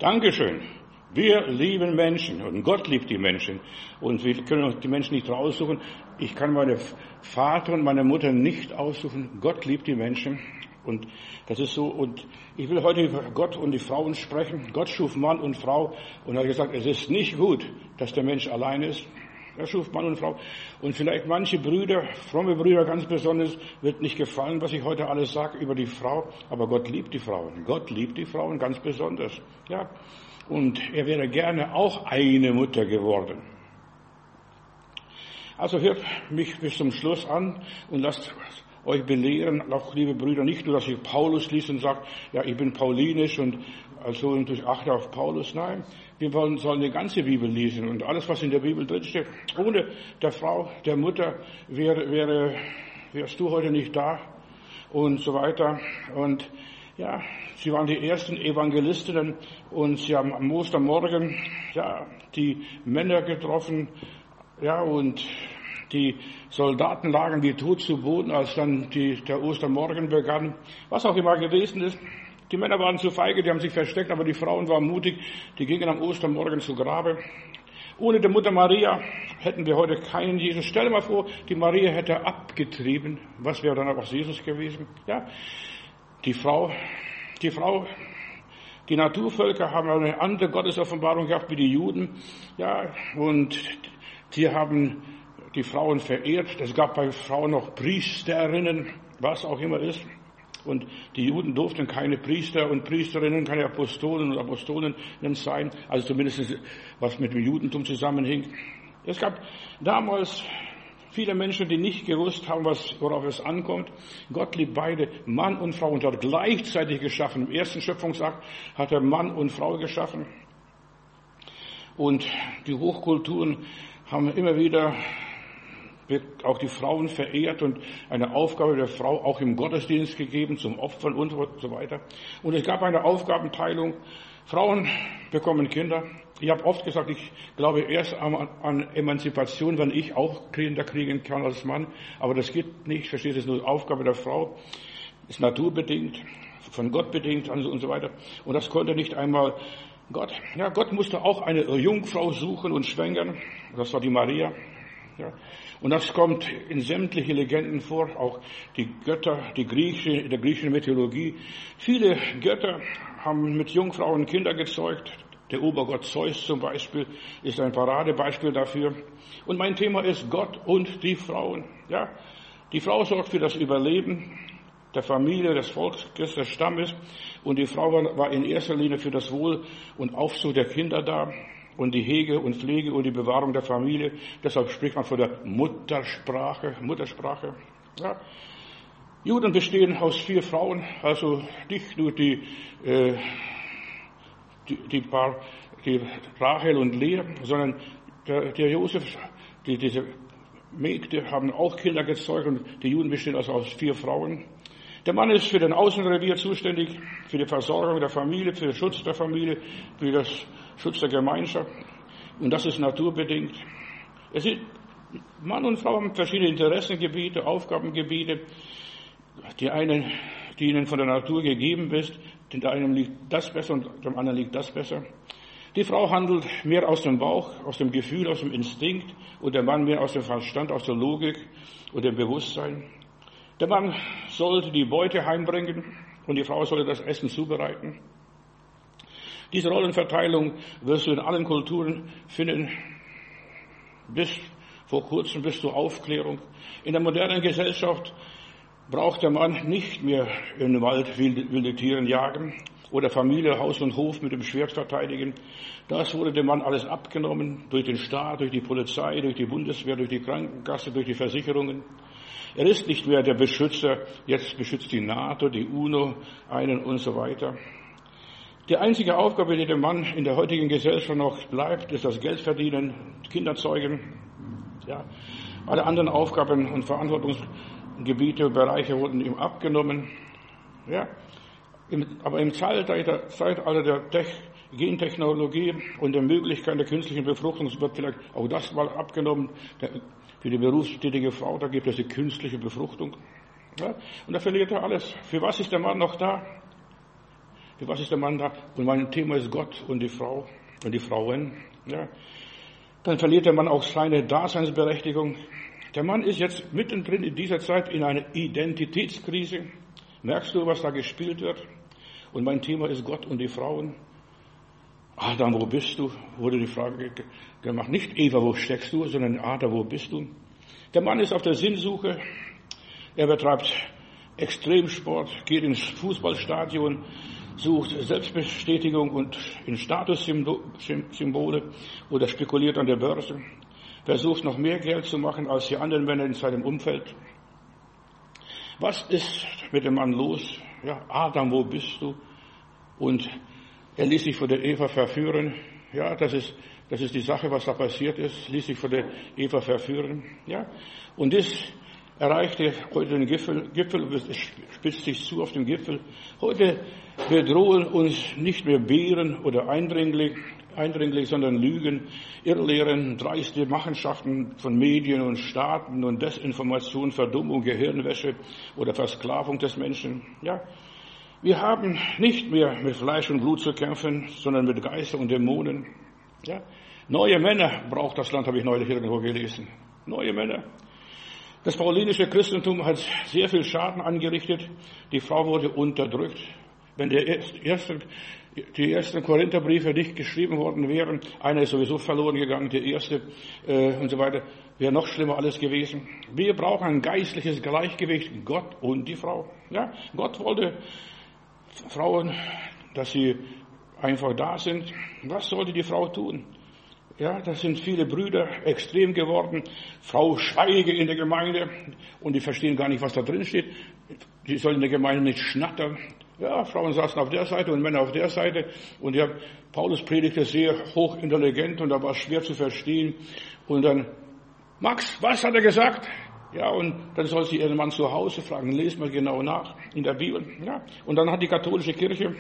Dankeschön. Wir lieben Menschen und Gott liebt die Menschen und wir können uns die Menschen nicht raussuchen. Ich kann meine Vater und meine Mutter nicht aussuchen. Gott liebt die Menschen und das ist so. Und ich will heute über Gott und die Frauen sprechen. Gott schuf Mann und Frau und hat gesagt, es ist nicht gut, dass der Mensch allein ist. Er schuf Mann und Frau. Und vielleicht manche Brüder, fromme Brüder ganz besonders, wird nicht gefallen, was ich heute alles sage über die Frau. Aber Gott liebt die Frauen. Gott liebt die Frauen ganz besonders. Ja. Und er wäre gerne auch eine Mutter geworden. Also hört mich bis zum Schluss an und lasst euch belehren, auch liebe Brüder, nicht nur, dass ich Paulus liest und sagt, ja, ich bin paulinisch und also und ich achte auf Paulus. Nein, wir sollen die ganze Bibel lesen und alles, was in der Bibel drinsteht. Ohne der Frau, der Mutter wärst du heute nicht da und so weiter. Und ja, sie waren die ersten Evangelistinnen und sie haben am Ostermorgen, ja, die Männer getroffen, ja, und die Soldaten lagen wie tot zu Boden, als dann der Ostermorgen begann. Was auch immer gewesen ist. Die Männer waren zu feige, die haben sich versteckt, aber die Frauen waren mutig, die gingen am Ostermorgen zu Grabe. Ohne die Mutter Maria hätten wir heute keinen Jesus. Stell dir mal vor, die Maria hätte abgetrieben. Was wäre dann aus Jesus gewesen? Ja, die Naturvölker haben eine andere Gottesoffenbarung gehabt wie die Juden. Ja, und die haben die Frauen verehrt. Es gab bei Frauen noch Priesterinnen, was auch immer ist. Und die Juden durften keine Priester und Priesterinnen, keine Apostolen und Apostolinnen sein. Also zumindest was mit dem Judentum zusammenhing. Es gab damals viele Menschen, die nicht gewusst haben, worauf es ankommt. Gott liebt beide, Mann und Frau, und hat gleichzeitig geschaffen. Im ersten Schöpfungsakt hat er Mann und Frau geschaffen. Und die Hochkulturen haben immer wieder auch die Frauen verehrt und eine Aufgabe der Frau auch im Gottesdienst gegeben, zum Opfern und so weiter. Und es gab eine Aufgabenteilung. Frauen bekommen Kinder. Ich habe oft gesagt, ich glaube erst an Emanzipation, wenn ich auch Kinder kriegen kann als Mann. Aber das geht nicht. Versteht, es ist nur Aufgabe der Frau. Ist naturbedingt, von Gott bedingt und so weiter. Und das konnte nicht einmal Gott. Ja, Gott musste auch eine Jungfrau suchen und schwängern. Das war die Maria. Ja. Und das kommt in sämtliche Legenden vor, auch die Götter, in der griechischen Mythologie. Viele Götter haben mit Jungfrauen Kinder gezeugt. Der Obergott Zeus zum Beispiel ist ein Paradebeispiel dafür. Und mein Thema ist Gott und die Frauen. Ja, die Frau sorgt für das Überleben der Familie, des Volkes, des Stammes. Und die Frau war in erster Linie für das Wohl und Aufzucht der Kinder da. Und die Hege und Pflege und die Bewahrung der Familie. Deshalb spricht man von der Muttersprache. Ja. Juden bestehen aus 4 Frauen, also nicht nur die Rachel und Lea, sondern der Josef, diese Mägde haben auch Kinder gezeugt und die Juden bestehen also aus 4 Frauen. Der Mann ist für den Außenrevier zuständig, für die Versorgung der Familie, für den Schutz der Familie, für das Schutz der Gemeinschaft. Und das ist naturbedingt. Mann und Frau haben verschiedene Interessengebiete, Aufgabengebiete. Die einen, die ihnen von der Natur gegeben ist, dem einen liegt das besser und dem anderen liegt das besser. Die Frau handelt mehr aus dem Bauch, aus dem Gefühl, aus dem Instinkt und der Mann mehr aus dem Verstand, aus der Logik und dem Bewusstsein. Der Mann sollte die Beute heimbringen und die Frau sollte das Essen zubereiten. Diese Rollenverteilung wirst du in allen Kulturen finden, bis vor kurzem, bis zur Aufklärung. In der modernen Gesellschaft braucht der Mann nicht mehr im Wald wilde Tiere jagen oder Familie, Haus und Hof mit dem Schwert verteidigen. Das wurde dem Mann alles abgenommen durch den Staat, durch die Polizei, durch die Bundeswehr, durch die Krankenkasse, durch die Versicherungen. Er ist nicht mehr der Beschützer, jetzt beschützt die NATO, die UNO einen und so weiter. Die einzige Aufgabe, die dem Mann in der heutigen Gesellschaft noch bleibt, ist das Geldverdienen, Kinder zeugen. Ja, alle anderen Aufgaben und Verantwortungsgebiete, Bereiche wurden ihm abgenommen. Ja, aber im Zeitalter der Gentechnologie und der Möglichkeit der künstlichen Befruchtung wird vielleicht auch das mal abgenommen. Für die berufstätige Frau, da gibt es die künstliche Befruchtung. Ja, und da verliert er alles. Für was ist der Mann noch da? Für was ist der Mann da? Und mein Thema ist Gott und die Frau und die Frauen. Ja. Dann verliert der Mann auch seine Daseinsberechtigung. Der Mann ist jetzt mittendrin in dieser Zeit in einer Identitätskrise. Merkst du, was da gespielt wird? Und mein Thema ist Gott und die Frauen. Adam, wo bist du? Wurde die Frage gemacht. Nicht Eva, wo steckst du, sondern Adam, wo bist du? Der Mann ist auf der Sinnsuche. Er betreibt Extremsport, geht ins Fußballstadion, sucht Selbstbestätigung und in Statussymbole oder spekuliert an der Börse, versucht noch mehr Geld zu machen als die anderen Männer in seinem Umfeld. Was ist mit dem Mann los? Ja, Adam, wo bist du? Und er ließ sich von der Eva verführen. Ja, das ist die Sache, was da passiert ist. Ließ sich von der Eva verführen. Ja, und das erreichte heute den Gipfel, es spitzt sich zu auf dem Gipfel. Heute bedrohen uns nicht mehr Bären oder Eindringling, sondern Lügen, Irrlehren, dreiste Machenschaften von Medien und Staaten und Desinformation, Verdummung, Gehirnwäsche oder Versklavung des Menschen. Ja, wir haben nicht mehr mit Fleisch und Blut zu kämpfen, sondern mit Geistern und Dämonen. Ja, neue Männer braucht das Land, habe ich neulich irgendwo gelesen. Neue Männer. Das paulinische Christentum hat sehr viel Schaden angerichtet. Die Frau wurde unterdrückt. Wenn die ersten Korintherbriefe nicht geschrieben worden wären, einer ist sowieso verloren gegangen, der erste und so weiter, wäre noch schlimmer alles gewesen. Wir brauchen ein geistliches Gleichgewicht, Gott und die Frau. Ja, Gott wollte Frauen, dass sie einfach da sind. Was sollte die Frau tun? Ja, das sind viele Brüder extrem geworden. Frau schweige in der Gemeinde und die verstehen gar nicht, was da drin steht. Die sollen in der Gemeinde nicht schnattern. Ja, Frauen saßen auf der Seite und Männer auf der Seite. Und ja, Paulus predigte sehr hochintelligent und da war es schwer zu verstehen. Und dann, Max, was hat er gesagt? Ja, und dann soll sie ihren Mann zu Hause fragen. Lest mal genau nach in der Bibel. Ja, und dann hat die katholische Kirche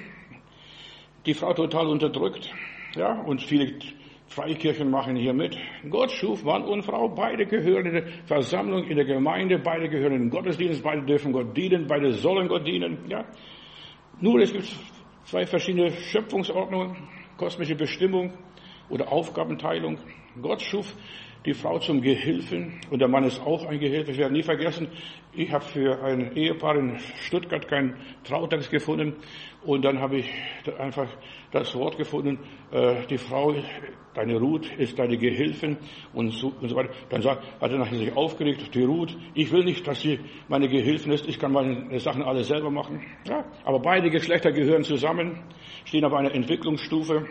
die Frau total unterdrückt. Ja, und viele Freikirchen machen hier mit. Gott schuf Mann und Frau, beide gehören in der Versammlung, in der Gemeinde, beide gehören in den Gottesdienst, beide dürfen Gott dienen, beide sollen Gott dienen. Ja. Nur es gibt zwei verschiedene Schöpfungsordnungen, kosmische Bestimmung oder Aufgabenteilung. Gott schuf die Frau zum Gehilfen und der Mann ist auch ein Gehilfe. Ich werde nie vergessen, ich habe für ein Ehepaar in Stuttgart keinen Trautext gefunden und dann habe ich einfach das Wort gefunden, die Frau, deine Ruth ist deine Gehilfin und so weiter. Dann hat er nachher sich aufgeregt, die Ruth, ich will nicht, dass sie meine Gehilfin ist, ich kann meine Sachen alle selber machen. Ja, aber beide Geschlechter gehören zusammen, stehen auf einer Entwicklungsstufe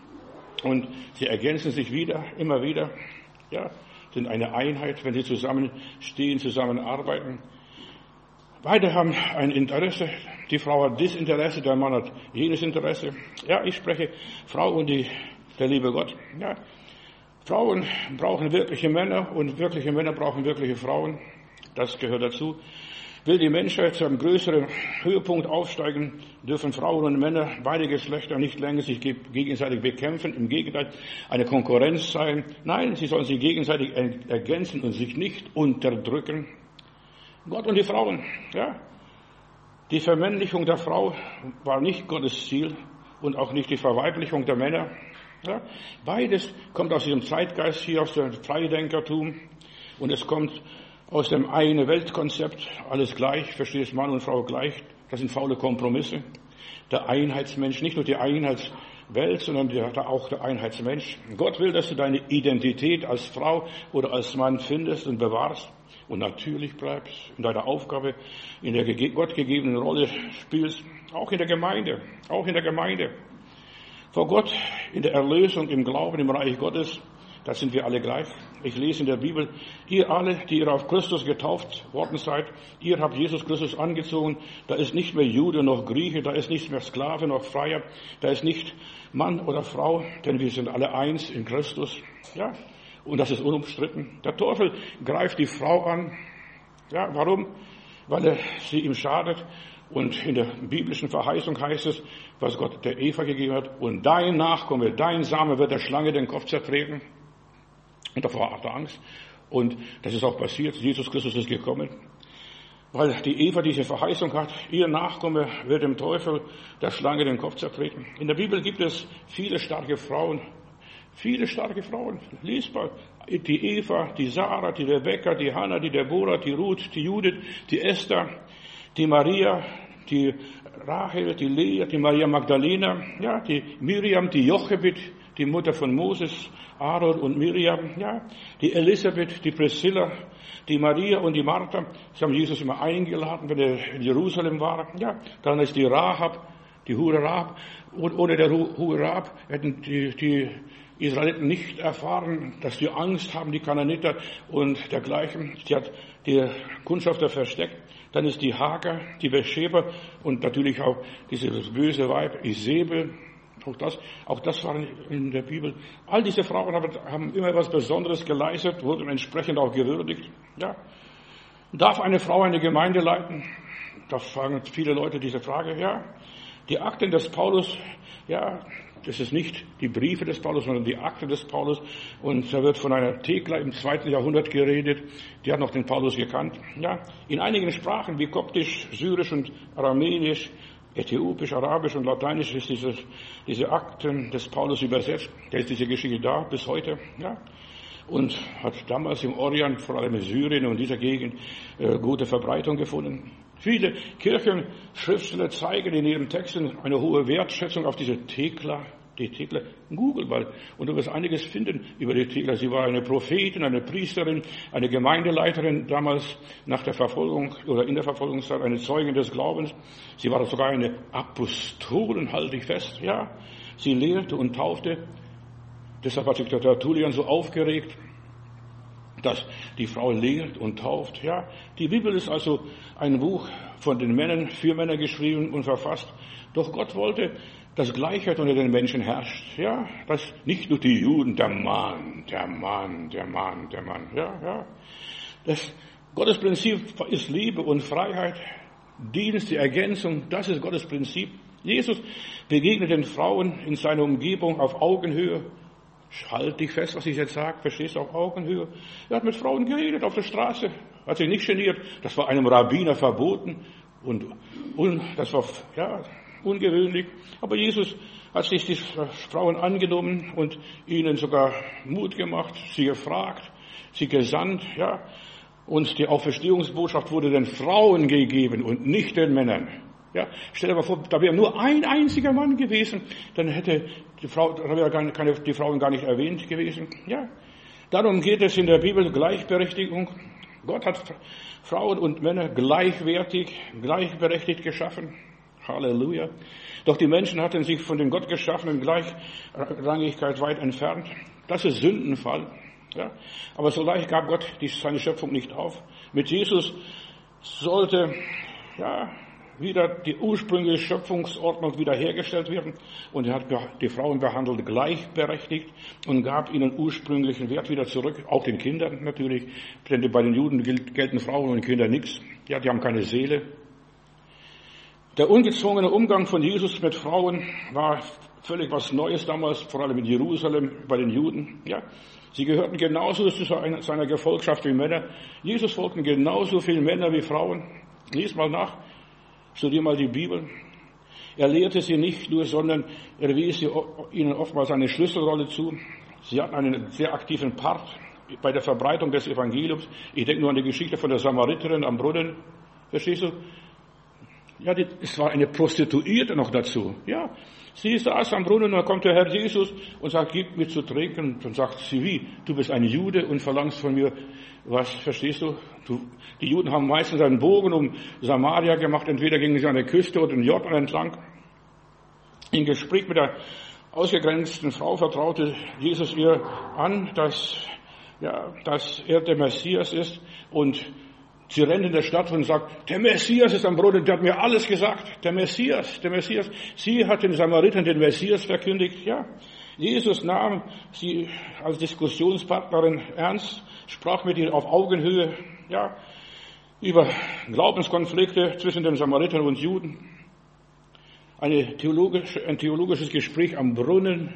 und sie ergänzen sich immer wieder. Ja, sind eine Einheit, wenn sie zusammenstehen, zusammenarbeiten. Beide haben ein Interesse. Die Frau hat dieses Interesse, der Mann hat jenes Interesse. Ja, ich spreche Frau und der liebe Gott. Ja, Frauen brauchen wirkliche Männer und wirkliche Männer brauchen wirkliche Frauen. Das gehört dazu. Will die Menschheit zu einem größeren Höhepunkt aufsteigen, dürfen Frauen und Männer, beide Geschlechter, nicht länger sich gegenseitig bekämpfen, im Gegenteil eine Konkurrenz sein. Nein, sie sollen sich gegenseitig ergänzen und sich nicht unterdrücken. Gott und die Frauen, ja. Die Vermännlichung der Frau war nicht Gottes Ziel und auch nicht die Verweiblichung der Männer. Ja. Beides kommt aus diesem Zeitgeist hier, aus dem Freidenkertum und es kommt aus dem eine Weltkonzept, alles gleich, verstehst Mann und Frau gleich, das sind faule Kompromisse. Der Einheitsmensch, nicht nur die Einheitswelt, sondern auch der Einheitsmensch. Gott will, dass du deine Identität als Frau oder als Mann findest und bewahrst und natürlich bleibst in deiner Aufgabe, in der Gott gegebenen Rolle spielst, auch in der Gemeinde, Vor Gott, in der Erlösung, im Glauben, im Reich Gottes, da sind wir alle gleich. Ich lese in der Bibel, ihr alle, die ihr auf Christus getauft worden seid, ihr habt Jesus Christus angezogen. Da ist nicht mehr Jude noch Grieche, da ist nicht mehr Sklave noch Freier, da ist nicht Mann oder Frau, denn wir sind alle eins in Christus. Ja, und das ist unumstritten. Der Teufel greift die Frau an. Ja, warum? Weil er sie ihm schadet. Und in der biblischen Verheißung heißt es, was Gott der Eva gegeben hat, und dein Nachkomme, dein Same wird der Schlange den Kopf zertreten. Und davor hat er Angst. Und das ist auch passiert. Jesus Christus ist gekommen. weil die Eva diese Verheißung hat, ihr Nachkomme wird dem Teufel, der Schlange, den Kopf zertreten. In der Bibel gibt es viele starke Frauen. Viele starke Frauen. Lies mal. Die Eva, die Sarah, die Rebekka, die Hannah, die Deborah, die Ruth, die Judith, die Esther, die Maria, die Rahel, die Lea, die Maria Magdalena, ja, die Miriam, die Jochebed, die Mutter von Moses, Aaron und Miriam, ja, die Elisabeth, die Priscilla, die Maria und die Martha. Sie haben Jesus immer eingeladen, wenn er in Jerusalem war. Ja, dann ist die Rahab, die Hure Rahab. Und ohne der Hure Rahab hätten die Israeliten nicht erfahren, dass sie Angst haben, die Kananiter und dergleichen. Sie hat die Kundschafter versteckt. Dann ist die Hagar, die Beersheba und natürlich auch dieses böse Weib Isabel. Auch das war in der Bibel. All diese Frauen haben immer etwas Besonderes geleistet, wurden entsprechend auch gewürdigt. Ja. Darf eine Frau eine Gemeinde leiten? Da fragen viele Leute diese Frage. Ja. Die Akten des Paulus, ja, das ist nicht die Briefe des Paulus, sondern die Akte des Paulus. Und da wird von einer Thekla im 2. Jahrhundert geredet. Die hat noch den Paulus gekannt. Ja. In einigen Sprachen wie Koptisch, Syrisch und Aramäisch, Äthiopisch, Arabisch und Lateinisch ist diese Akten des Paulus übersetzt. Da ist diese Geschichte da bis heute. Ja. Und hat damals im Orient, vor allem in Syrien und dieser Gegend, gute Verbreitung gefunden. Viele Kirchenschriftsteller zeigen in ihren Texten eine hohe Wertschätzung auf diese Thekla. Die Thekla, Google mal, und du wirst einiges finden über die Thekla. Sie war eine Prophetin, eine Priesterin, eine Gemeindeleiterin, damals nach der Verfolgung oder in der Verfolgungszeit eine Zeugin des Glaubens. Sie war sogar eine Apostolin, halte ich fest, ja. Sie lehrte und taufte. Deshalb hat sich der Tertullian so aufgeregt, dass die Frau lehrt und tauft. Ja, die Bibel ist also ein Buch von den Männern, für Männer geschrieben und verfasst. Doch Gott wollte, dass Gleichheit unter den Menschen herrscht. Ja, dass nicht nur die Juden, der Mann. Ja. Das Gottes Prinzip ist Liebe und Freiheit, Dienst, die Ergänzung. Das ist Gottes Prinzip. Jesus begegnet den Frauen in seiner Umgebung auf Augenhöhe. Halt dich fest, was ich jetzt sage, verstehst du, auf Augenhöhe. Er hat mit Frauen geredet auf der Straße, hat sich nicht geniert. Das war einem Rabbiner verboten und das war ja ungewöhnlich. Aber Jesus hat sich die Frauen angenommen und ihnen sogar Mut gemacht, sie gefragt, sie gesandt, ja. Und die Auferstehungsbotschaft wurde den Frauen gegeben und nicht den Männern. Ja, stell dir mal vor, da wäre nur ein einziger Mann gewesen, dann hätte die Frauen gar nicht erwähnt gewesen. Ja, darum geht es in der Bibel, Gleichberechtigung. Gott hat Frauen und Männer gleichberechtigt geschaffen. Halleluja. Doch die Menschen hatten sich von den Gott geschaffenen Gleichrangigkeit weit entfernt. Das ist Sündenfall. Ja, aber so leicht gab Gott seine Schöpfung nicht auf. Mit Jesus sollte, wieder die ursprüngliche Schöpfungsordnung wiederhergestellt werden. Und er hat die Frauen behandelt gleichberechtigt und gab ihnen ursprünglichen Wert wieder zurück, auch den Kindern natürlich. Denn bei den Juden gelten Frauen und Kinder nichts. Ja, die haben keine Seele. Der ungezwungene Umgang von Jesus mit Frauen war völlig was Neues damals, vor allem in Jerusalem bei den Juden. Ja, sie gehörten genauso zu seiner Gefolgschaft wie Männer. Jesus folgten genauso viele Männer wie Frauen. Lies mal nach. Studier mal die Bibel. Er lehrte sie nicht nur, sondern er wies ihnen oftmals eine Schlüsselrolle zu. Sie hatten einen sehr aktiven Part bei der Verbreitung des Evangeliums. Ich denke nur an die Geschichte von der Samariterin am Brunnen. Verstehst du? Ja, es war eine Prostituierte noch dazu. Ja, sie saß am Brunnen und dann kommt der Herr Jesus und sagt, gib mir zu trinken. Und dann sagt sie, wie? Du bist ein Jude und verlangst von mir was, verstehst du? Die Juden haben meistens einen Bogen um Samaria gemacht, entweder gingen sie an der Küste oder den Jordan entlang. Im Gespräch mit der ausgegrenzten Frau vertraute Jesus ihr an, dass er der Messias ist, und sie rennt in der Stadt und sagt, der Messias ist am Brunnen, der hat mir alles gesagt, der Messias. Sie hat den Samaritern den Messias verkündigt, ja. Jesus nahm sie als Diskussionspartnerin ernst, sprach mit ihr auf Augenhöhe, ja, über Glaubenskonflikte zwischen den Samaritern und Juden. Ein theologisches Gespräch am Brunnen,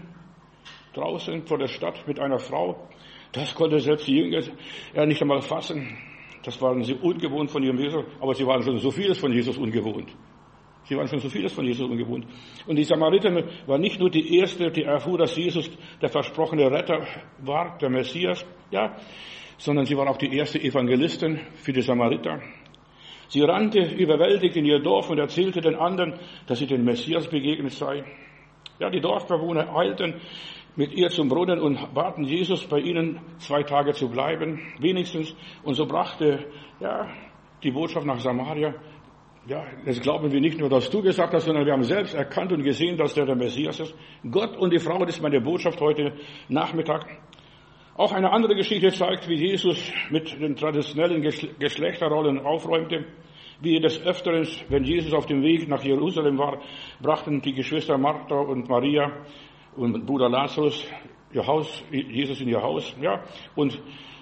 draußen vor der Stadt mit einer Frau, das konnte selbst die Jünger nicht einmal fassen. Das waren sie ungewohnt von ihrem Jesus, aber sie waren schon so vieles von Jesus ungewohnt. Sie waren schon so vieles von Jesus ungewohnt. Und die Samariterin war nicht nur die erste, die erfuhr, dass Jesus der versprochene Retter war, der Messias, ja, sondern sie war auch die erste Evangelistin für die Samariter. Sie rannte überwältigt in ihr Dorf und erzählte den anderen, dass sie dem Messias begegnet sei. Ja, die Dorfbewohner eilten mit ihr zum Brunnen und baten Jesus, bei ihnen 2 Tage zu bleiben, wenigstens. Und so brachte, ja, die Botschaft nach Samaria. Ja, das glauben wir nicht nur, dass du gesagt hast, sondern wir haben selbst erkannt und gesehen, dass der Messias ist. Gott und die Frauen ist meine Botschaft heute Nachmittag. Auch eine andere Geschichte zeigt, wie Jesus mit den traditionellen Geschlechterrollen aufräumte. Wie des Öfteren, wenn Jesus auf dem Weg nach Jerusalem war, brachten die Geschwister Martha und Maria und Bruder Lazarus Jesus in ihr Haus. Ja, und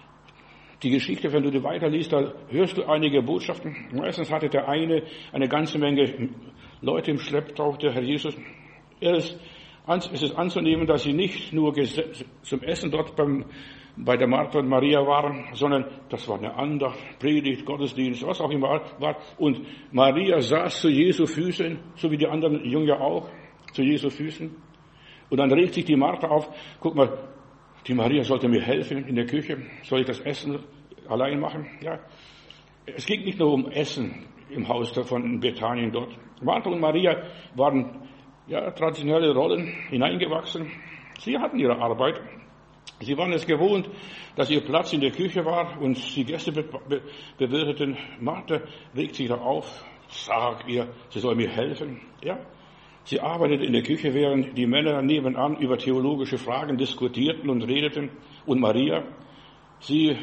die Geschichte, wenn du die weiterliest, da hörst du einige Botschaften. Meistens hatte der eine ganze Menge Leute im Schlepptau, der Herr Jesus. Es ist anzunehmen, dass sie nicht nur zum Essen dort bei der Martha und Maria waren, sondern das war eine Andacht, Predigt, Gottesdienst, was auch immer war. Und Maria saß zu Jesu Füßen, so wie die anderen Jünger auch, zu Jesu Füßen. Und dann regt sich die Martha auf, guck mal, die Maria sollte mir helfen in der Küche, soll ich das Essen allein machen? Ja. Es ging nicht nur um Essen im Haus von Bethanien dort. Martha und Maria waren traditionelle Rollen hineingewachsen. Sie hatten ihre Arbeit. Sie waren es gewohnt, dass ihr Platz in der Küche war und sie Gäste bewirteten. Martha regt sich da auf, sagt ihr, sie soll mir helfen. Ja. Sie arbeitete in der Küche, während die Männer nebenan über theologische Fragen diskutierten und redeten. Und Maria, sie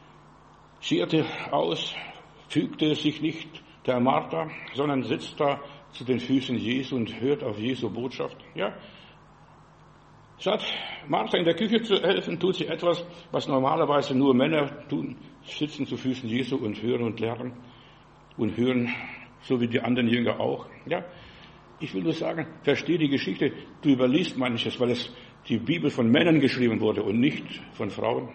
scherte aus, fügte sich nicht der Martha, sondern sitzt da zu den Füßen Jesu und hört auf Jesu Botschaft. Ja. Statt Martha in der Küche zu helfen, tut sie etwas, was normalerweise nur Männer tun, sitzen zu Füßen Jesu und hören und lernen und hören, so wie die anderen Jünger auch. Ja. Ich will nur sagen, verstehe die Geschichte, du überliest manches, weil die Bibel von Männern geschrieben wurde und nicht von Frauen.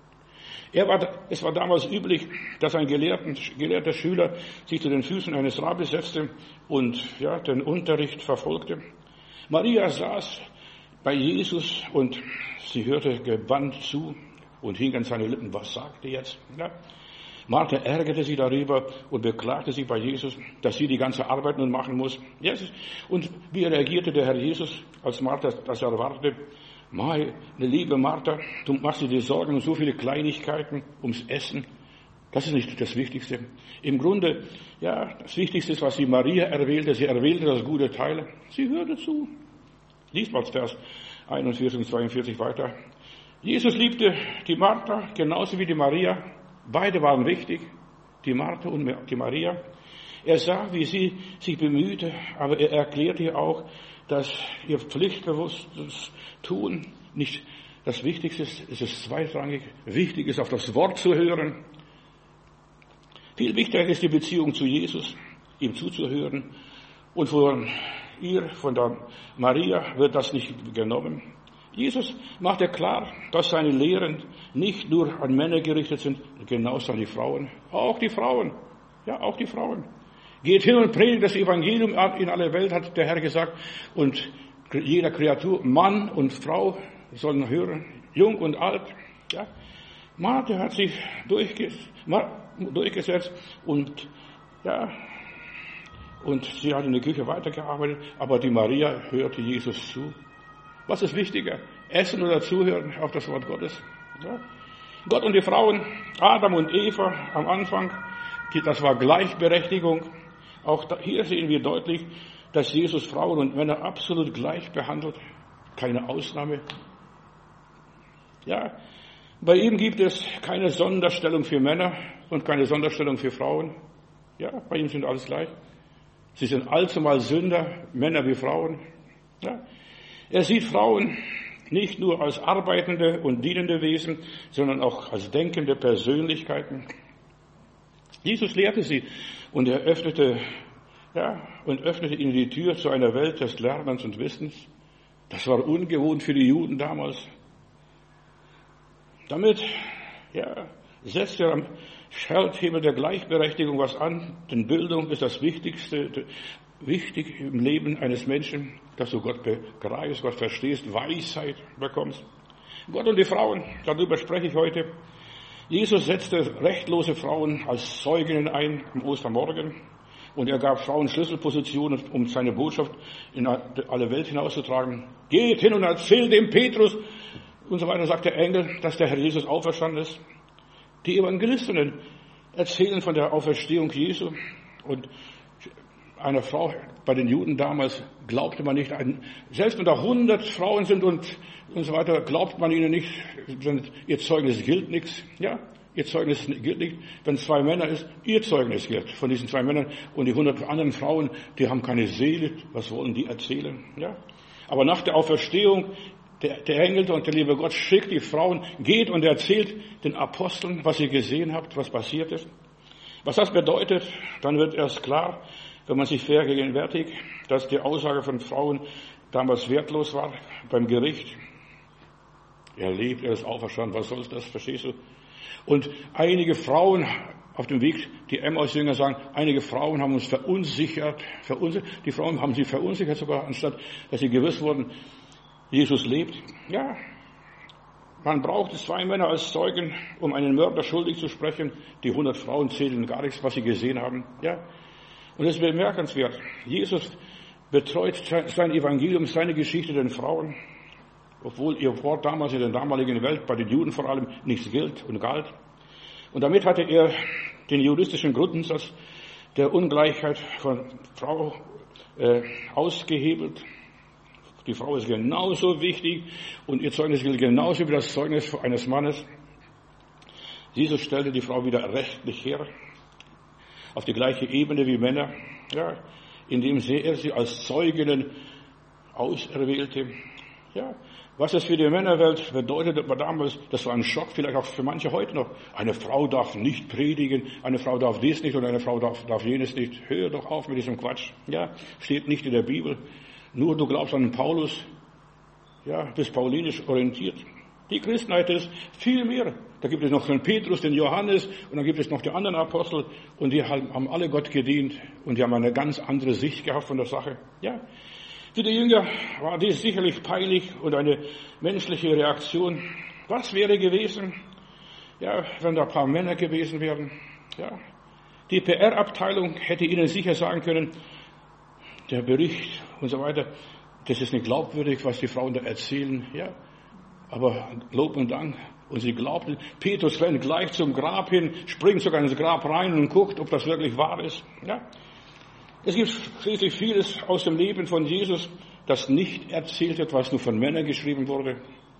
Es war damals üblich, dass ein gelehrter Schüler sich zu den Füßen eines Rabbis setzte und den Unterricht verfolgte. Maria saß bei Jesus und sie hörte gebannt zu und hing an seine Lippen. Was sagte jetzt? Ja. Martha ärgerte sich darüber und beklagte sich bei Jesus, dass sie die ganze Arbeit nun machen muss. Und wie reagierte der Herr Jesus, als Martha das erwartete? Meine liebe Martha, du machst dir die Sorgen um so viele Kleinigkeiten, ums Essen. Das ist nicht das Wichtigste. Im Grunde, das Wichtigste ist, was sie Maria erwählte. Sie erwählte das gute Teil. Sie hörte zu. Lies mal Vers 41 und 42 weiter. Jesus liebte die Martha genauso wie die Maria. Beide waren wichtig, die Martha und die Maria. Er sah, wie sie sich bemühte, aber er erklärte ihr auch, dass ihr pflichtbewusstes Tun nicht das Wichtigste ist, es ist zweitrangig. Wichtig ist, auf das Wort zu hören. Viel wichtiger ist die Beziehung zu Jesus, ihm zuzuhören. Und von der Maria wird das nicht genommen. Jesus machte klar, dass seine Lehren nicht nur an Männer gerichtet sind, genauso an die Frauen. Auch die Frauen. Ja, auch die Frauen. Geht hin und predigt das Evangelium in alle Welt, hat der Herr gesagt. Und jeder Kreatur, Mann und Frau, sollen hören, jung und alt. Ja. Martha hat sich durchgesetzt und sie hat in der Küche weitergearbeitet, aber die Maria hörte Jesus zu. Was ist wichtiger? Essen oder zuhören auf das Wort Gottes? Ja. Gott und die Frauen, Adam und Eva am Anfang, das war Gleichberechtigung. Auch hier sehen wir deutlich, dass Jesus Frauen und Männer absolut gleich behandelt. Keine Ausnahme. Ja, bei ihm gibt es keine Sonderstellung für Männer und keine Sonderstellung für Frauen. Ja, bei ihm sind alles gleich. Sie sind allzumal Sünder, Männer wie Frauen. Ja. Er sieht Frauen nicht nur als arbeitende und dienende Wesen, sondern auch als denkende Persönlichkeiten. Jesus lehrte sie und er öffnete ihnen die Tür zu einer Welt des Lernens und Wissens. Das war ungewohnt für die Juden damals. Damit Setzt er am Schalthebel der Gleichberechtigung was an, denn Bildung ist das Wichtigste, wichtig im Leben eines Menschen, dass du Gott begreifst, Gott verstehst, Weisheit bekommst. Gott und die Frauen, darüber spreche ich heute. Jesus setzte rechtlose Frauen als Zeuginnen ein am Ostermorgen und er gab Frauen Schlüsselpositionen, um seine Botschaft in alle Welt hinauszutragen. Geht hin und erzählt dem Petrus und so weiter, sagt der Engel, dass der Herr Jesus auferstanden ist. Die Evangelistinnen erzählen von der Auferstehung Jesu und einer Frau, bei den Juden damals glaubte man nicht, selbst wenn da 100 Frauen sind und so weiter, glaubt man ihnen nicht, ihr Zeugnis gilt nichts. Ja, ihr Zeugnis gilt nicht. Wenn es 2 Männer ist, ihr Zeugnis gilt von diesen 2 Männern und die 100 anderen Frauen, die haben keine Seele, was wollen die erzählen? Ja, aber nach der Auferstehung, der Engel und der liebe Gott schickt die Frauen, geht und erzählt den Aposteln, was ihr gesehen habt, was passiert ist. Was das bedeutet, dann wird erst klar, wenn man sich vergegenwärtigt, dass die Aussage von Frauen damals wertlos war beim Gericht. Er lebt, er ist auferstanden, was soll das, verstehst du? Und einige Frauen auf dem Weg, die Emmaus-Jünger sagen, einige Frauen haben uns verunsichert. Die Frauen haben sie verunsichert sogar, anstatt dass sie gewiss wurden, Jesus lebt. Ja, man braucht 2 Männer als Zeugen, um einen Mörder schuldig zu sprechen. Die 100 Frauen zählen gar nichts, was sie gesehen haben. Ja. Und es ist bemerkenswert. Jesus betreut sein Evangelium, seine Geschichte den Frauen, obwohl ihr Wort damals in der damaligen Welt, bei den Juden vor allem, nichts gilt und galt. Und damit hatte er den juristischen Grundsatz der Ungleichheit von Frau ausgehebelt. Die Frau ist genauso wichtig und ihr Zeugnis gilt genauso wie das Zeugnis eines Mannes. Jesus stellte die Frau wieder rechtlich her, auf die gleiche Ebene wie Männer, ja, indem er sie als Zeuginnen auserwählte. Ja, was es für die Männerwelt bedeutet, aber damals, das war ein Schock, vielleicht auch für manche heute noch. Eine Frau darf nicht predigen, eine Frau darf dies nicht und eine Frau darf jenes nicht. Hör doch auf mit diesem Quatsch. Ja, steht nicht in der Bibel. Nur du glaubst an den Paulus, ja, bist paulinisch orientiert. Die Christenheit ist viel mehr. Da gibt es noch den Petrus, den Johannes und dann gibt es noch die anderen Apostel und die haben alle Gott gedient und die haben eine ganz andere Sicht gehabt von der Sache. Ja. Für die Jünger war dies sicherlich peinlich und eine menschliche Reaktion. Was wäre gewesen, ja, wenn da ein paar Männer gewesen wären? Ja. Die PR-Abteilung hätte ihnen sicher sagen können, der Bericht und so weiter, das ist nicht glaubwürdig, was die Frauen da erzählen. Ja. Aber Lob und Dank. Und sie glaubten, Petrus rennt gleich zum Grab hin, springt sogar ins Grab rein und guckt, ob das wirklich wahr ist. Ja. Es gibt schließlich vieles aus dem Leben von Jesus, das nicht erzählt wird, was nur von Männern geschrieben wurde.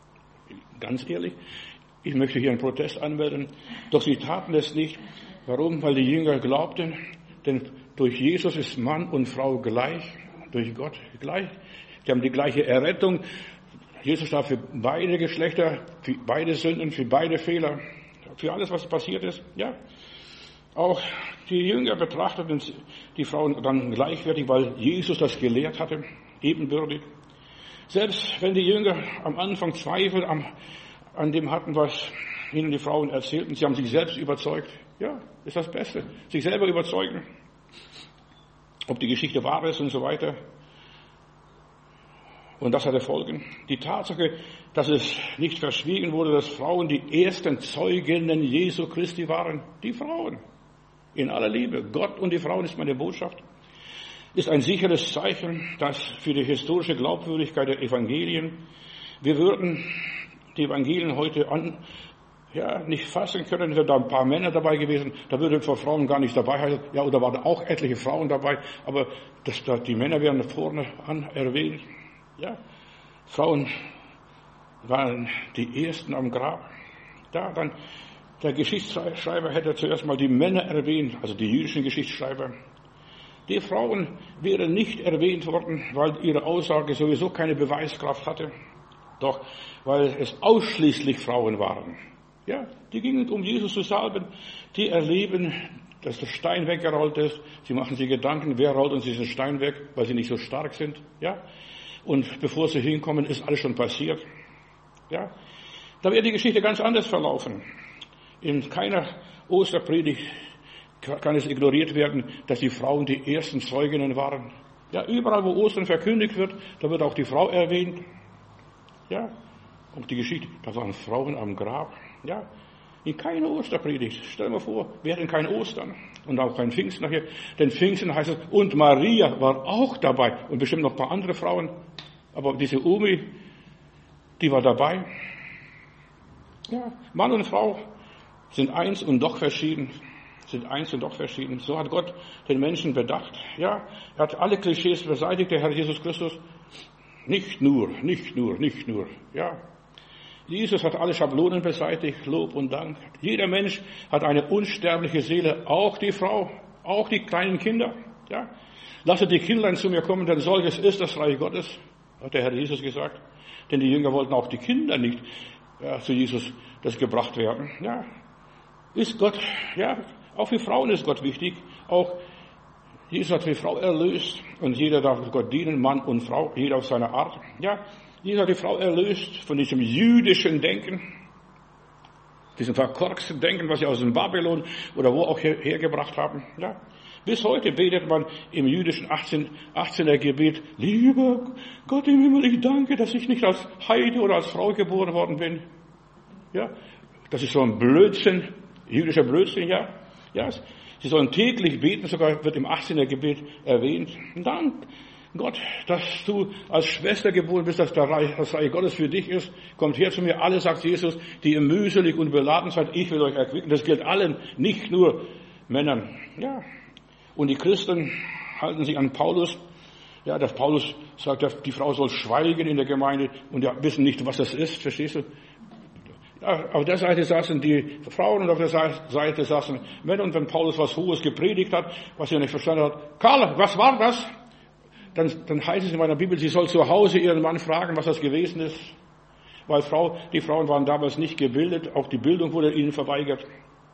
Ganz ehrlich, ich möchte hier einen Protest anmelden. Doch sie taten es nicht. Warum? Weil die Jünger glaubten, denn durch Jesus ist Mann und Frau gleich, durch Gott gleich. Die haben die gleiche Errettung. Jesus starb für beide Geschlechter, für beide Sünden, für beide Fehler, für alles, was passiert ist. Ja. Auch die Jünger betrachteten die Frauen dann gleichwertig, weil Jesus das gelehrt hatte, ebenbürtig. Selbst wenn die Jünger am Anfang Zweifel an dem hatten, was ihnen die Frauen erzählten, sie haben sich selbst überzeugt. Ja, ist das Beste. Sich selber überzeugen, ob die Geschichte wahr ist und so weiter. Und das hatte Folgen. Die Tatsache, dass es nicht verschwiegen wurde, dass Frauen die ersten Zeuginnen Jesu Christi waren. Die Frauen. In aller Liebe. Gott und die Frauen ist meine Botschaft. Ist ein sicheres Zeichen, das für die historische Glaubwürdigkeit der Evangelien. Wir würden die Evangelien heute nicht fassen können, wären da ein paar Männer dabei gewesen, da würden vor Frauen gar nicht dabei sein, ja, oder waren auch etliche Frauen dabei, aber die Männer werden vorne an erwähnt. Ja, Frauen waren die Ersten am Grab. Ja, dann der Geschichtsschreiber hätte zuerst mal die Männer erwähnt, also die jüdischen Geschichtsschreiber. Die Frauen wären nicht erwähnt worden, weil ihre Aussage sowieso keine Beweiskraft hatte. Doch weil es ausschließlich Frauen waren. Ja, die gingen, um Jesus zu salben. Die erleben, dass der Stein weggerollt ist. Sie machen sich Gedanken, wer rollt uns diesen Stein weg, weil sie nicht so stark sind. Ja, und bevor sie hinkommen, ist alles schon passiert. Ja, da wäre die Geschichte ganz anders verlaufen. In keiner Osterpredigt kann es ignoriert werden, dass die Frauen die ersten Zeuginnen waren. Ja, überall, wo Ostern verkündigt wird, da wird auch die Frau erwähnt. Ja, auch die Geschichte, da waren Frauen am Grab. Ja, in keiner Osterpredigt. Stell dir mal vor, wir hätten kein Ostern und auch kein Pfingsten nachher. Denn Pfingsten heißt es, und Maria war auch dabei und bestimmt noch ein paar andere Frauen. Aber diese Umi, die war dabei. Ja, Mann und Frau sind eins und doch verschieden. Sind eins und doch verschieden. So hat Gott den Menschen bedacht. Ja, er hat alle Klischees beseitigt, der Herr Jesus Christus. Nicht nur. Ja, Jesus hat alle Schablonen beseitigt, Lob und Dank. Jeder Mensch hat eine unsterbliche Seele, auch die Frau, auch die kleinen Kinder. Ja, lasset die Kindlein zu mir kommen, denn solches ist das Reich Gottes, hat der Herr Jesus gesagt. Denn die Jünger wollten auch die Kinder nicht zu Jesus das gebracht werden. Ja, ist Gott, ja, auch für Frauen ist Gott wichtig. Auch Jesus hat die Frau erlöst und jeder darf Gott dienen, Mann und Frau, jeder auf seine Art. Ja, Jesus hat die Frau erlöst von diesem jüdischen Denken, diesem verkorksten Denken, was sie aus dem Babylon oder wo auch hergebracht haben. Ja, bis heute betet man im jüdischen 18er Gebet, lieber Gott im Himmel, ich danke, dass ich nicht als Heide oder als Frau geboren worden bin. Ja, das ist so ein Blödsinn, jüdischer Blödsinn, ja. Ja, sie sollen täglich beten, sogar wird im 18er Gebet erwähnt. Dank Gott, dass du als Schwester geboren bist, dass das Reich Gottes für dich ist. Kommt her zu mir, alle, sagt Jesus, die ihr mühselig und beladen seid, ich will euch erquicken. Das gilt allen, nicht nur Männern. Ja. Und die Christen halten sich an Paulus. Ja, dass Paulus sagt, die Frau soll schweigen in der Gemeinde und ja, wissen nicht, was das ist, verstehst du? Auf der Seite saßen die Frauen und auf der Seite saßen Männer. Und wenn Paulus was Hohes gepredigt hat, was er nicht verstanden hat, Karl, was war das? Dann heißt es in meiner Bibel, sie soll zu Hause ihren Mann fragen, was das gewesen ist. Weil die Frauen waren damals nicht gebildet, auch die Bildung wurde ihnen verweigert.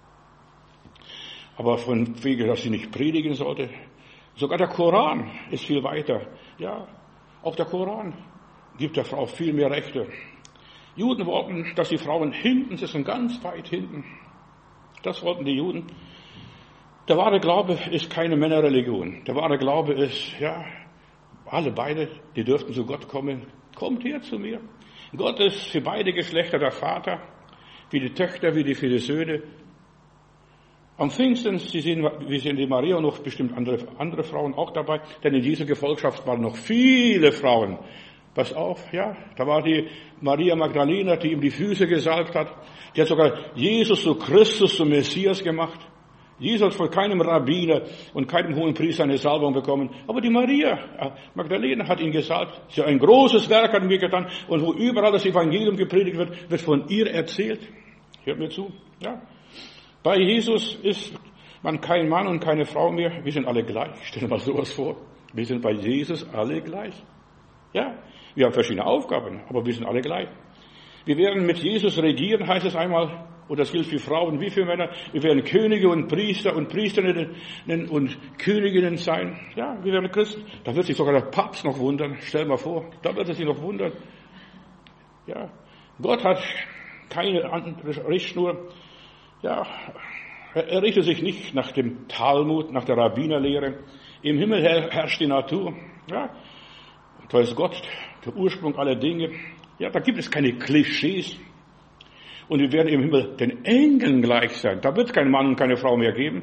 Aber von wegen, dass sie nicht predigen sollte. Sogar der Koran ist viel weiter. Ja, auch der Koran gibt der Frau viel mehr Rechte. Juden wollten, dass die Frauen hinten sitzen, ganz weit hinten. Das wollten die Juden. Der wahre Glaube ist keine Männerreligion. Der wahre Glaube ist, ja, beide, die dürften zu Gott kommen. Kommt her zu mir. Gott ist für beide Geschlechter der Vater, wie die Töchter, wie für die Söhne. Am Pfingsten, wir sehen die Maria und noch bestimmt andere Frauen auch dabei, denn in dieser Gefolgschaft waren noch viele Frauen. Pass auf, ja, da war die Maria Magdalena, die ihm die Füße gesalbt hat. Die hat sogar Jesus zu Christus, zum Messias gemacht. Jesus hat von keinem Rabbiner und keinem Hohenpriester eine Salbung bekommen. Aber die Maria Magdalena hat ihn gesalbt. Sie hat ein großes Werk an mir getan. Und wo überall das Evangelium gepredigt wird, wird von ihr erzählt. Hört mir zu, ja. Bei Jesus ist man kein Mann und keine Frau mehr. Wir sind alle gleich. Stell dir mal sowas vor. Wir sind bei Jesus alle gleich. Ja, wir haben verschiedene Aufgaben, aber wir sind alle gleich. Wir werden mit Jesus regieren, heißt es einmal, und das gilt für Frauen wie für Männer. Wir werden Könige und Priester und Priesterinnen und Königinnen sein. Ja, wir werden Christen. Da wird sich sogar der Papst noch wundern. Stell mal vor, da wird er sich noch wundern. Ja, Gott hat keine andere Richtschnur. Ja, er richtet sich nicht nach dem Talmud, nach der Rabbinerlehre. Im Himmel herrscht die Natur. Ja, da ist Gott, der Ursprung aller Dinge. Ja, da gibt es keine Klischees. Und wir werden im Himmel den Engeln gleich sein. Da wird es keinen Mann und keine Frau mehr geben.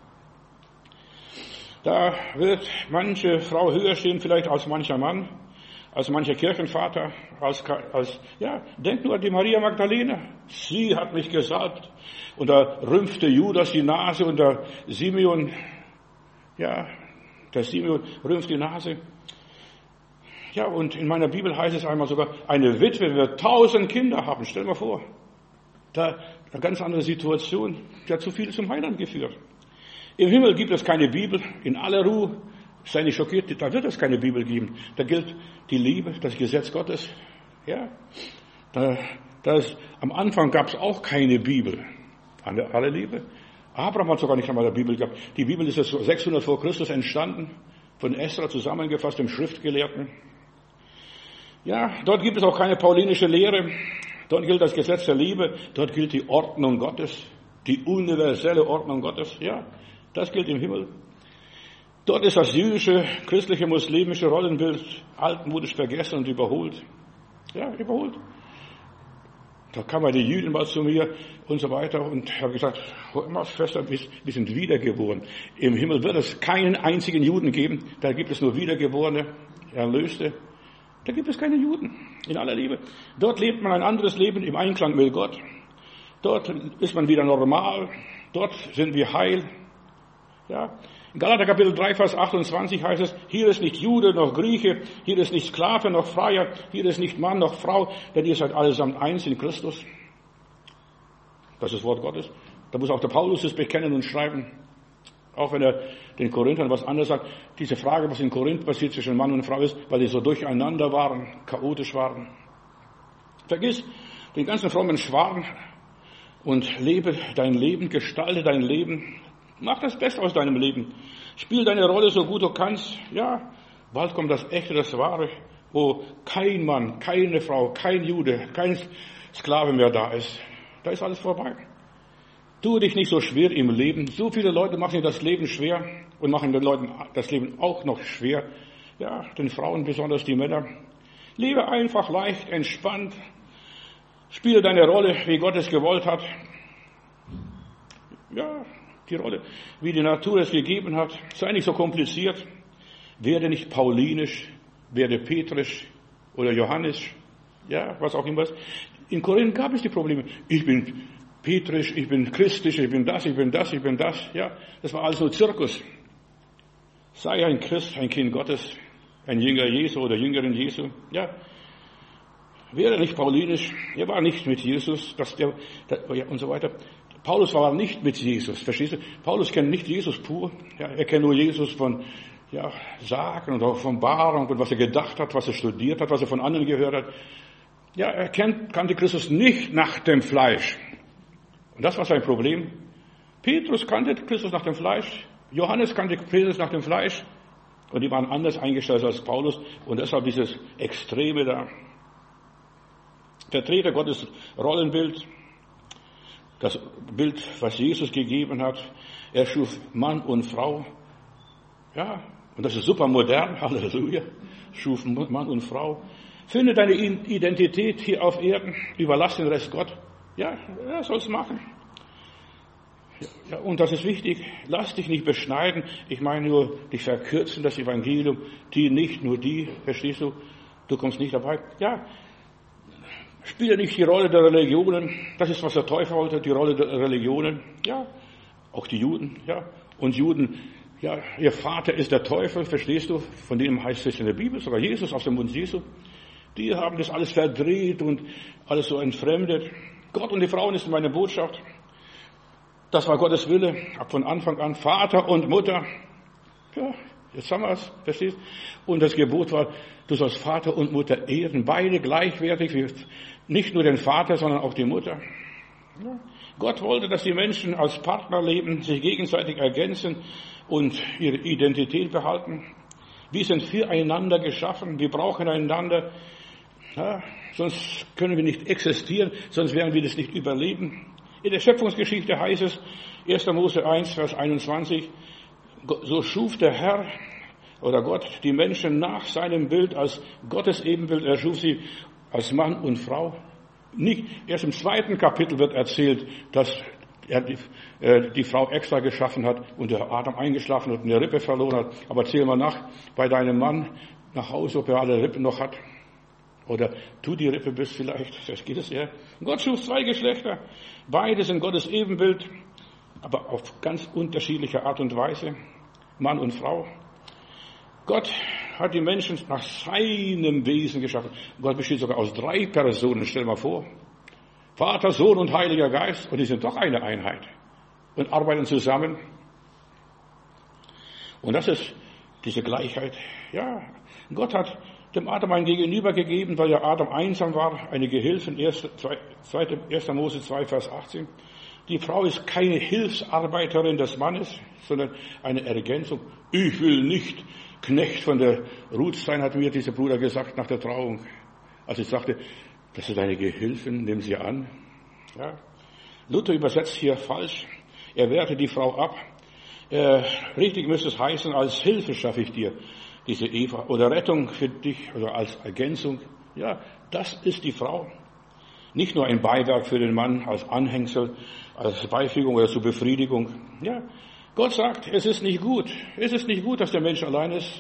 Da wird manche Frau höher stehen, vielleicht als mancher Mann, als mancher Kirchenvater, denk nur an die Maria Magdalena. Sie hat mich gesalbt. Und da rümpfte Judas die Nase und der Simeon rümpft die Nase. Ja, und in meiner Bibel heißt es einmal sogar, eine Witwe wird 1000 Kinder haben. Stell dir mal vor. Da eine ganz andere Situation. Die hat zu viel zum Heiland geführt. Im Himmel gibt es keine Bibel. In aller Ruhe. Sei nicht schockiert, da wird es keine Bibel geben. Da gilt die Liebe, das Gesetz Gottes. Ja. Am Anfang gab es auch keine Bibel. Alle Liebe. Abraham hat sogar nicht einmal eine Bibel gehabt. Die Bibel ist jetzt 600 vor Christus entstanden. Von Esra zusammengefasst, dem Schriftgelehrten. Ja, dort gibt es auch keine paulinische Lehre. Dort gilt das Gesetz der Liebe. Dort gilt die Ordnung Gottes. Die universelle Ordnung Gottes, ja, das gilt im Himmel. Dort ist das jüdische, christliche, muslimische Rollenbild altmodisch vergessen und überholt. Ja, überholt. Da kam eine Jüdin mal zu mir und so weiter und habe gesagt, hör mal, Schwester, wir sind wiedergeboren. Im Himmel wird es keinen einzigen Juden geben. Da gibt es nur Wiedergeborene, Erlöste. Da gibt es keine Juden, in aller Liebe. Dort lebt man ein anderes Leben im Einklang mit Gott. Dort ist man wieder normal. Dort sind wir heil. Ja. In Galater Kapitel 3, Vers 28 heißt es, hier ist nicht Jude noch Grieche, hier ist nicht Sklave noch Freier, hier ist nicht Mann noch Frau, denn ihr seid allesamt eins in Christus. Das ist das Wort Gottes. Da muss auch der Paulus es bekennen und schreiben. Auch wenn er den Korinthern was anderes sagt. Diese Frage, was in Korinth passiert zwischen Mann und Frau ist, weil die so durcheinander waren, chaotisch waren. Vergiss den ganzen frommen Schwarm und lebe dein Leben, gestalte dein Leben. Mach das Beste aus deinem Leben. Spiel deine Rolle so gut du kannst. Ja, bald kommt das Echte, das Wahre, wo kein Mann, keine Frau, kein Jude, kein Sklave mehr da ist. Da ist alles vorbei. Tu dich nicht so schwer im Leben. So viele Leute machen dir das Leben schwer und machen den Leuten das Leben auch noch schwer. Ja, den Frauen, besonders die Männer. Lebe einfach leicht, entspannt. Spiele deine Rolle, wie Gott es gewollt hat. Ja, die Rolle, wie die Natur es gegeben hat. Sei nicht so kompliziert. Werde nicht paulinisch, werde petrisch oder johannisch. Ja, was auch immer. In Korinth gab es die Probleme. Ich bin petrisch, ich bin christlich, ich bin das, ich bin das, ich bin das. Ja, das war also Zirkus. Sei ein Christ, ein Kind Gottes, ein Jünger Jesu oder Jüngerin Jesu. Ja, wäre nicht paulinisch, er war nicht mit Jesus, und so weiter. Paulus war nicht mit Jesus, verstehst du? Paulus kennt nicht Jesus pur, ja, er kennt nur Jesus von Sagen und auch von Offenbarung und was er gedacht hat, was er studiert hat, was er von anderen gehört hat. Ja, er kannte Christus nicht nach dem Fleisch. Und das war sein Problem. Petrus kannte Christus nach dem Fleisch, Johannes kannte Christus nach dem Fleisch und die waren anders eingestellt als Paulus und deshalb dieses Extreme da. Vertreter Gottes Rollenbild, das Bild, was Jesus gegeben hat. Er schuf Mann und Frau. Ja, und das ist super modern, Halleluja. Schuf Mann und Frau. Finde deine Identität hier auf Erden, überlass den Rest Gott. Ja, er soll es machen. Ja, und das ist wichtig, lass dich nicht beschneiden. Ich meine nur, dich verkürzen, das Evangelium. Die nicht, nur die, verstehst du? Du kommst nicht dabei. Ja, spiele nicht die Rolle der Religionen. Das ist, was der Teufel wollte, die Rolle der Religionen. Ja, auch die Juden, ja. Und Juden, ja, ihr Vater ist der Teufel, verstehst du? Von dem heißt es in der Bibel, sogar Jesus aus dem Mund Jesu. Die haben das alles verdreht und alles so entfremdet. Gott und die Frauen ist meine Botschaft. Das war Gottes Wille, ab von Anfang an. Vater und Mutter. Ja, jetzt haben wir es, verstehst du? Und das Gebot war, du sollst Vater und Mutter ehren, beide gleichwertig, nicht nur den Vater, sondern auch die Mutter. Ja. Gott wollte, dass die Menschen als Partner leben, sich gegenseitig ergänzen und ihre Identität behalten. Wir sind füreinander geschaffen, wir brauchen einander. Ja, sonst können wir nicht existieren, sonst werden wir das nicht überleben. In der Schöpfungsgeschichte heißt es, 1. Mose 1, Vers 21, so schuf der Herr oder Gott die Menschen nach seinem Bild als Gottes Ebenbild. Er schuf sie als Mann und Frau. Nicht erst im 2. Kapitel wird erzählt, dass er die Frau extra geschaffen hat und der Adam eingeschlafen hat und eine Rippe verloren hat. Aber zähl mal nach bei deinem Mann nach Hause, ob er alle Rippen noch hat. Oder du die Rippe bist vielleicht, das geht es eher. Gott schuf 2 Geschlechter, beide sind Gottes Ebenbild, aber auf ganz unterschiedliche Art und Weise, Mann und Frau. Gott hat die Menschen nach seinem Wesen geschaffen. Gott besteht sogar aus 3 Personen, stell mal vor. Vater, Sohn und Heiliger Geist, und die sind doch eine Einheit und arbeiten zusammen. Und das ist diese Gleichheit. Ja, Gott hat dem Adam ein Gegenüber gegeben, weil ja Adam einsam war, eine Gehilfin, 1. Mose 2, Vers 18. Die Frau ist keine Hilfsarbeiterin des Mannes, sondern eine Ergänzung. Ich will nicht Knecht von der Ruth sein, hat mir dieser Bruder gesagt nach der Trauung. Als ich sagte, das ist eine Gehilfin, nimm sie an. Ja. Luther übersetzt hier falsch. Er wertet die Frau ab. Richtig müsste es heißen, als Hilfe schaffe ich dir diese Eva oder Rettung für dich oder als Ergänzung. Ja, das ist die Frau. Nicht nur ein Beiwerk für den Mann als Anhängsel, als Beifügung oder zur Befriedigung. Ja, Gott sagt, es ist nicht gut. Es ist nicht gut, dass der Mensch allein ist.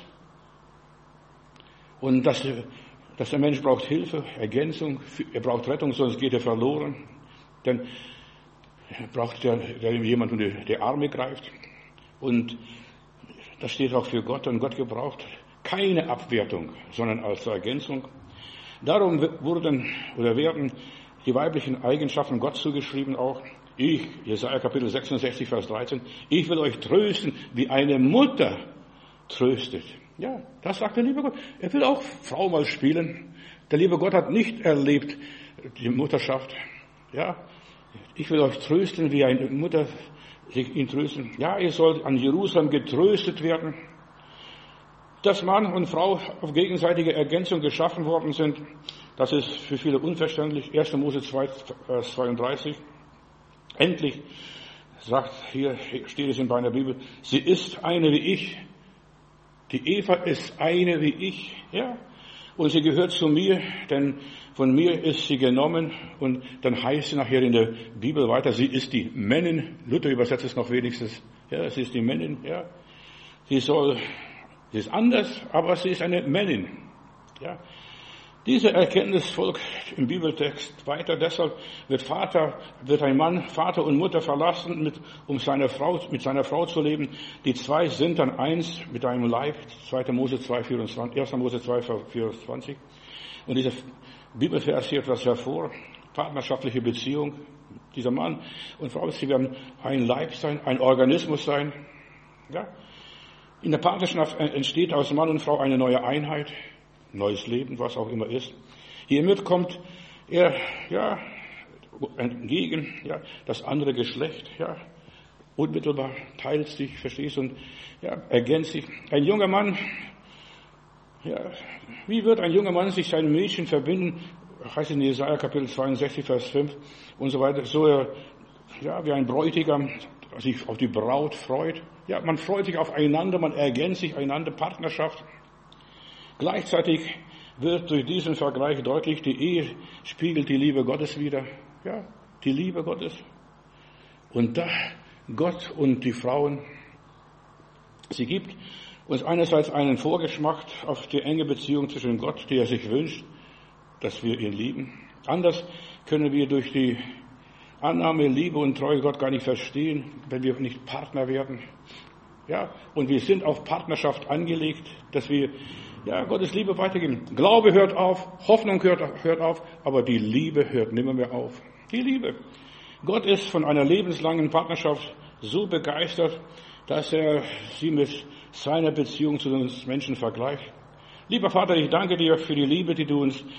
Und dass der Mensch braucht Hilfe, Ergänzung, er braucht Rettung, sonst geht er verloren. Denn er braucht jemanden, der die Arme greift. Und das steht auch für Gott. Und Gott gebraucht keine Abwertung, sondern als Ergänzung. Darum werden die weiblichen Eigenschaften Gott zugeschrieben auch. Jesaja Kapitel 66, Vers 13, ich will euch trösten, wie eine Mutter tröstet. Ja, das sagt der liebe Gott. Er will auch Frau mal spielen. Der liebe Gott hat nicht erlebt die Mutterschaft. Ja, ich will euch trösten, wie eine Mutter sich ihn trösten. Ja, ihr sollt an Jerusalem getröstet werden. Dass Mann und Frau auf gegenseitige Ergänzung geschaffen worden sind, das ist für viele unverständlich. 1. Mose 2, Vers 32. Endlich steht es in meiner Bibel, sie ist eine wie ich. Die Eva ist eine wie ich, ja. Und sie gehört zu mir, denn von mir ist sie genommen. Und dann heißt sie nachher in der Bibel weiter, sie ist die Männin. Luther übersetzt es noch wenigstens. Ja, sie ist die Männin, ja. Sie ist anders, aber sie ist eine Männin, ja. Diese Erkenntnis folgt im Bibeltext weiter. Deshalb wird ein Mann Vater und Mutter verlassen, um mit seiner Frau zu leben. Die zwei sind dann eins mit einem Leib. 2. Mose 2, 24, 1. Mose 2, 24. Und dieser Bibelvers hier etwas hervor. Partnerschaftliche Beziehung. Dieser Mann und Frau, sie werden ein Leib sein, ein Organismus sein. Ja. In der Partnerschaft entsteht aus Mann und Frau eine neue Einheit. Neues Leben, was auch immer ist. Hiermit kommt er, ja, entgegen, ja, das andere Geschlecht, ja, unmittelbar teilt sich, verstehst du, und, ja, ergänzt sich. Ein junger Mann, ja, wie wird ein junger Mann sich seinem Mädchen verbinden? Heißt in Jesaja Kapitel 62, Vers 5 und so weiter, so ja, wie ein Bräutigam sich auf die Braut freut. Ja, man freut sich aufeinander, man ergänzt sich einander, Partnerschaft. Gleichzeitig wird durch diesen Vergleich deutlich, die Ehe spiegelt die Liebe Gottes wider. Ja, die Liebe Gottes. Und da Gott und die Frauen, sie gibt uns einerseits einen Vorgeschmack auf die enge Beziehung zwischen Gott, die er sich wünscht, dass wir ihn lieben. Anders können wir durch die Annahme, Liebe und Treue Gott gar nicht verstehen, wenn wir nicht Partner werden. Ja, und wir sind auf Partnerschaft angelegt, dass wir Gottes Liebe weitergeben. Glaube hört auf, Hoffnung hört auf, aber die Liebe hört nimmer mehr auf. Die Liebe. Gott ist von einer lebenslangen Partnerschaft so begeistert, dass er sie mit seiner Beziehung zu uns Menschen vergleicht. Lieber Vater, ich danke dir für die Liebe, die du uns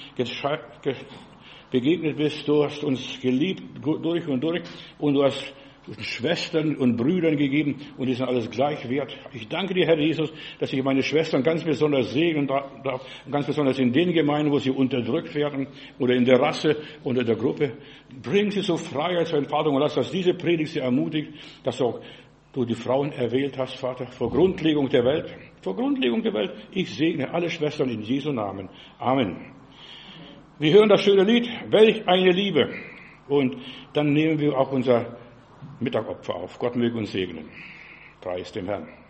begegnet bist. Du hast uns geliebt durch und durch und du hast Schwestern und Brüdern gegeben und die sind alles gleich wert. Ich danke dir, Herr Jesus, dass ich meine Schwestern ganz besonders segnen darf, ganz besonders in den Gemeinden, wo sie unterdrückt werden oder in der Rasse oder der Gruppe. Bring sie zur Freiheit, zur Entfaltung und lass, dass diese Predigt sie ermutigt, dass auch du die Frauen erwählt hast, Vater, vor Grundlegung der Welt. Vor Grundlegung der Welt. Ich segne alle Schwestern in Jesu Namen. Amen. Wir hören das schöne Lied, welch eine Liebe. Und dann nehmen wir auch unser Mittagopfer auf. Gott möge uns segnen. Preis dem Herrn.